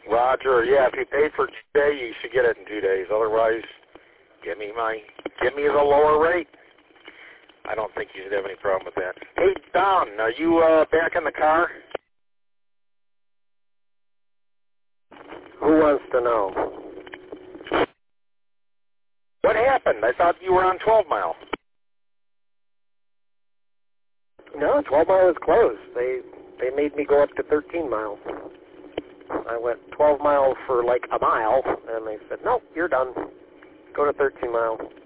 Roger, yeah, if you paid for 2 days, you should get it in 2 days. Otherwise, give me the lower rate. I don't think you should have any problem with that. Hey, Don, are you back in the car? Who wants to know? What happened? I thought you were on 12 Mile. No, 12 Mile is closed. They made me go up to 13 Mile. I went 12 Mile for like a mile, and they said, nope, you're done. Go to 13 Mile.